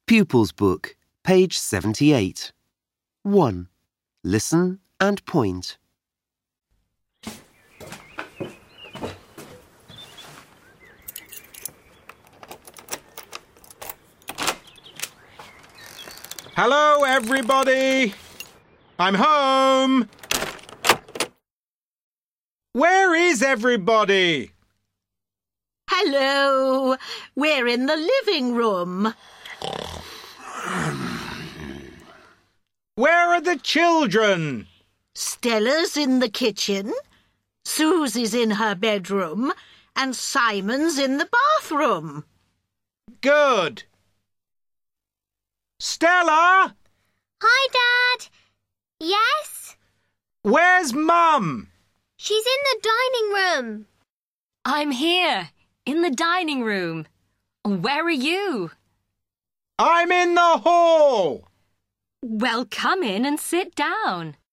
Pupils Book, page 78. 1. Listen and point. Hello, everybody! I'm home! Where is everybody? Hello, we're in the living room. Where are the children? Stella's in the kitchen, Susie's in her bedroom, and Simon's in the bathroom. Good. Stella? Hi, Dad. Yes? Where's Mum? She's in the dining room. I'm here, in the dining room. Where are you? I'm in the hall. Well, come in and sit down.